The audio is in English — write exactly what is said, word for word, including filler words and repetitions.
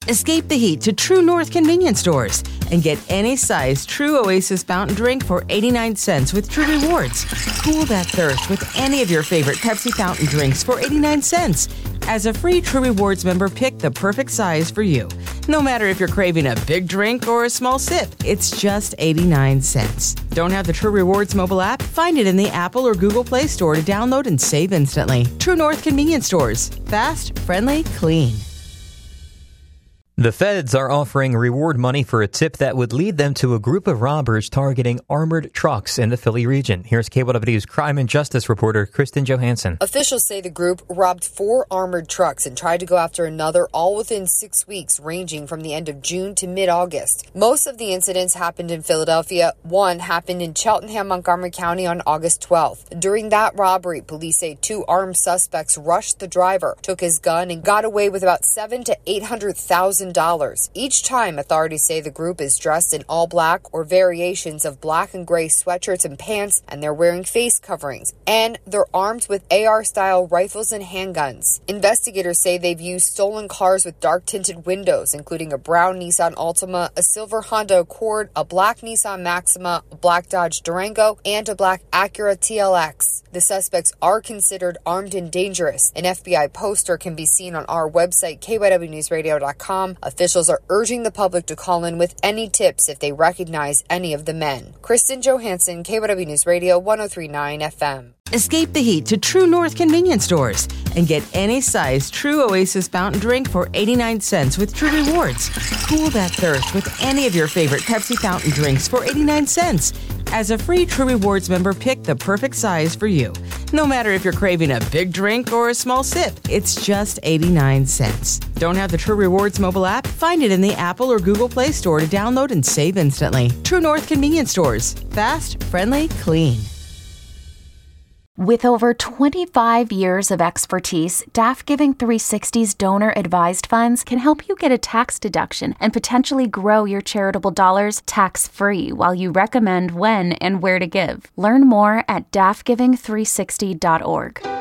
Escape the heat to True North convenience stores and get any size True Oasis fountain drink for eighty-nine cents with True Rewards. Cool that thirst with any of your favorite Pepsi fountain drinks for eighty-nine cents. As a free True Rewards member, pick the perfect size for you. No matter if you're craving a big drink or a small sip, it's just eighty-nine cents. Don't have the True Rewards mobile app? Find it in the Apple or Google Play Store to download and save instantly. True North convenience stores. Fast, friendly, clean. The feds are offering reward money for a tip that would lead them to a group of robbers targeting armored trucks in the Philly region. Here's K W W's crime and justice reporter Kristen Johansson. Officials say the group robbed four armored trucks and tried to go after another all within six weeks, ranging from the end of June to mid-August. Most of the incidents happened in Philadelphia. One happened in Cheltenham, Montgomery County on August twelfth. During that robbery, police say two armed suspects rushed the driver, took his gun, and got away with about seven to eight hundred thousand dollars. Each time, authorities say the group is dressed in all black or variations of black and gray sweatshirts and pants, and they're wearing face coverings. And they're armed with A R-style rifles and handguns. Investigators say they've used stolen cars with dark-tinted windows, including a brown Nissan Altima, a silver Honda Accord, a black Nissan Maxima, a black Dodge Durango, and a black Acura T L X. The suspects are considered armed and dangerous. An F B I poster can be seen on our website, K Y W news radio dot com. Officials are urging the public to call in with any tips if they recognize any of the men. Kristen Johansson, K Y W News Radio, one oh three point nine F M. Escape the heat to True North convenience stores and get any size True Oasis fountain drink for eighty-nine cents with True Rewards. Cool that thirst with any of your favorite Pepsi fountain drinks for eighty-nine cents. As a free True Rewards member, pick the perfect size for you. No matter if you're craving a big drink or a small sip, it's just eighty-nine cents. Don't have the True Rewards mobile app? Find it in the Apple or Google Play Store to download and save instantly. True North convenience stores. Fast, friendly, clean. With over twenty-five years of expertise, Daff Giving three sixty's donor-advised funds can help you get a tax deduction and potentially grow your charitable dollars tax-free while you recommend when and where to give. Learn more at daff giving three sixty dot org.